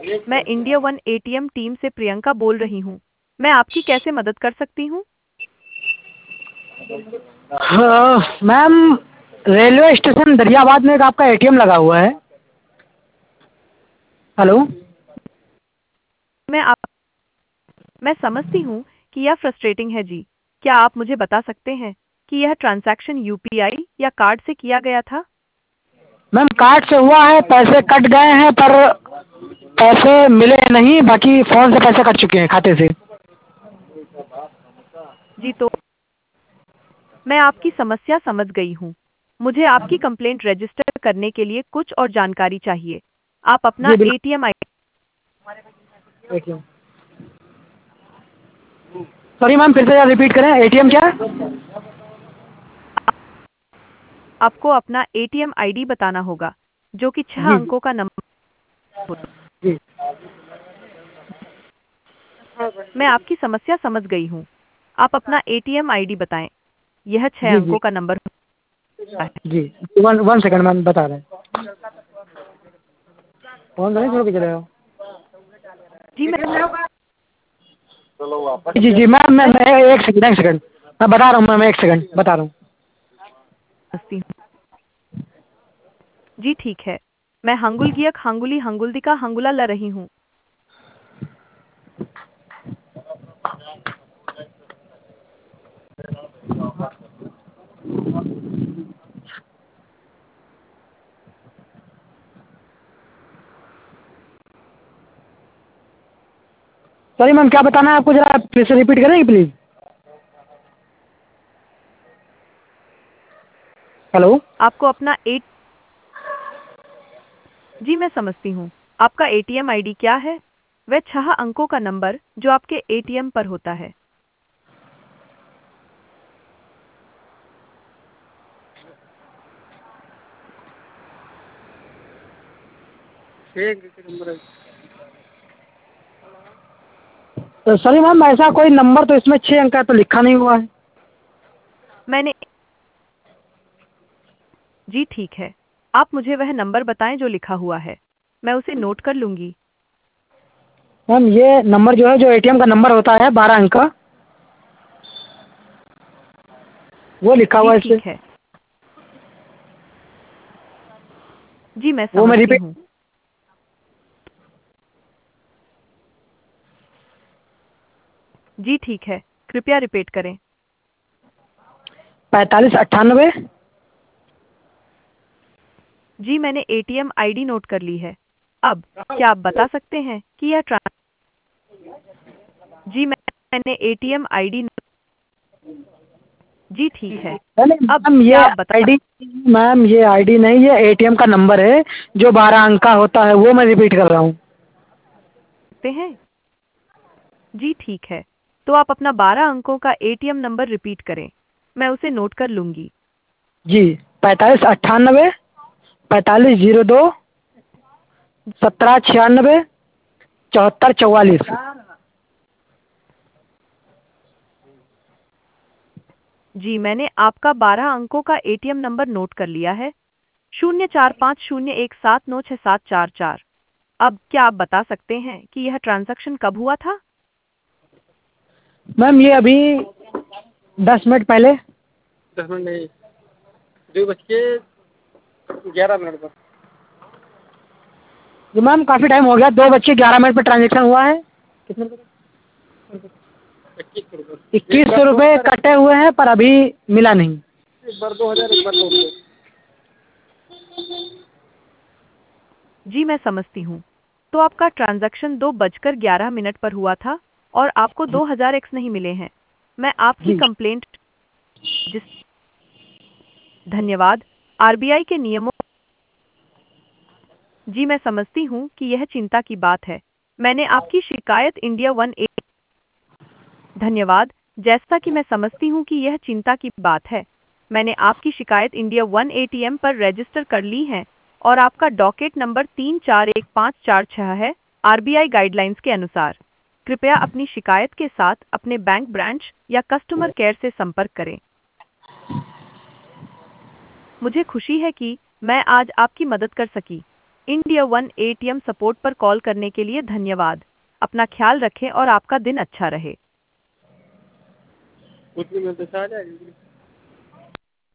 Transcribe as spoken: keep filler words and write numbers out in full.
मैं India one ATM team से प्रियंका बोल रही हूँ। मैं आपकी कैसे मदद कर सकती हूँ? हाँ, मैम रेलवे स्टेशन दरियाबाद में एक आपका एटीएम लगा हुआ है। हेलो। मैं आप मैं समझती हूँ कि यह फ्रस्ट्रेटिंग है जी। क्या आप मुझे बता सकते हैं कि यह ट्रांजैक्शन यूपीआई या कार्ड से किया गया था? मैम कार्ड से हुआ है, पैसे कट गए हैं पर पैसे मिले नहीं, बाकी फ़ोन से पैसे कट चुके हैं खाते से। जी, तो मैं आपकी समस्या समझ गई हूँ। मुझे आपकी कंप्लेंट रजिस्टर करने के लिए कुछ और जानकारी चाहिए। आप अपना जी बिल्कुल। ATM I ATM sorry ma'am, फिर से रिपीट करें, एटीएम क्या? आपको अपना एटीएम आईडी बताना होगा, जो कि छह जी जी अंकों का नंबर हो। जी। मैं आपकी समस्या समझ गई हूँ। आप अपना एटीएम आईडी बताएं। यह छह जी जी अंकों का नंबर होता है। जी। वन वन सेकंड मैम, बता रहे हैं। फोन तो नहीं छोड़ के चले जाओ। जी, मैं जी जी मैम, मैं मैं एक सेकंड एक सेकंड मैं बता रहा हूँ मैम, एक सेकंड बता रहा हूँ। समझती हूँ। जी ठीक है। मैं हंगुल गियक हंगुली हंगुलदिका हंगुला ला रही हूँ। सॉरी मैम, क्या बताना है आपको, जरा फिर से रिपीट करेंगे प्लीज़? हेलो। आपको अपना एट जी मैं समझती हूँ। आपका एटीएम आईडी क्या है? वह छह अंकों का नंबर जो आपके एटीएम पर होता है। तो सॉरी मैम, ऐसा कोई नंबर तो इसमें छः अंक का तो लिखा नहीं हुआ है। मैंने जी ठीक है। आप मुझे वह नंबर बताएं जो लिखा हुआ है। मैं उसे नोट कर लूंगी। मैम ये नंबर जो है, जो एटीएम का नंबर होता है बारह अंक का, वो लिखा जी हुआ है इस पे। ठीक है। जी मैं वो मैं समझती रिपीट। हूँ। जी ठीक है। कृपया रिपीट करें। पैंतालीस अट्ठानबे। जी मैंने एटीएम आईडी नोट कर ली है। अब क्या आप बता सकते हैं कि यह ट्रांस जी मैं- मैंने एटीएम आईडी जी ठीक है। मैम अब मैम क्या ये आप बता आईडी मैम ये आईडी नहीं, ये एटीएम का नंबर है जो बारह अंक का होता है, वो मैं रिपीट कर रहा हूँ। सकते हैं? जी ठीक है। तो आप अपना बारह अंकों का एटीएम नंबर रिपीट करें। मैं उसे नोट कर लूंगी। जी, पैंतालीस अट्ठानबे, पैंतालीस जीरो दो, सत्रह छियानबे, चौहत्तर चौवालीस। जी मैंने आपका बारह अंकों का एटीएम नंबर नोट कर लिया है। शून्य चार पाँच शून्य एक सात नौ छः सात चार चार। अब क्या आप बता सकते हैं कि यह ट्रांजैक्शन कब हुआ था? मैम ये अभी दस मिनट पहले। दस मिनट नहीं, दो बज के ग्यारह मिनट पर। जी मैम, काफ़ी टाइम हो गया, दो बज के ग्यारह मिनट पर ट्रांजेक्शन हुआ है। कितने रुपये? इक्कीस सौ रुपये कटे हुए हैं पर अभी मिला नहीं। एक बार दो हज़ार, एक बार दो सौ। जी मैं समझती हूँ। तो आपका ट्रांजैक्शन दो बजकर ग्यारह मिनट पर हुआ था और आपको दो हजार एक्स नहीं मिले हैं। मैं आपकी जी कंप्लेंट जिस धन्यवाद। आरबीआई के नियमों जी मैं समझती हूँ कि यह चिंता की बात है। मैंने आपकी शिकायत इंडिया वन ए धन्यवाद। जैसा कि मैं समझती हूँ कि यह चिंता की बात है, मैंने आपकी शिकायत इंडिया वन एटीएम पर रजिस्टर कर ली है और आपका डॉकेट नंबर तीन चार एक पाँच चार छह है। आरबीआई गाइडलाइंस के अनुसार कृपया अपनी शिकायत के साथ अपने बैंक ब्रांच या कस्टमर केयर से संपर्क करें। मुझे खुशी है कि मैं आज आपकी मदद कर सकी। इंडिया वन एटीएम सपोर्ट पर कॉल करने के लिए धन्यवाद। अपना ख्याल रखें और आपका दिन अच्छा रहे। कुछ नहीं मिलता, आ जाएगी।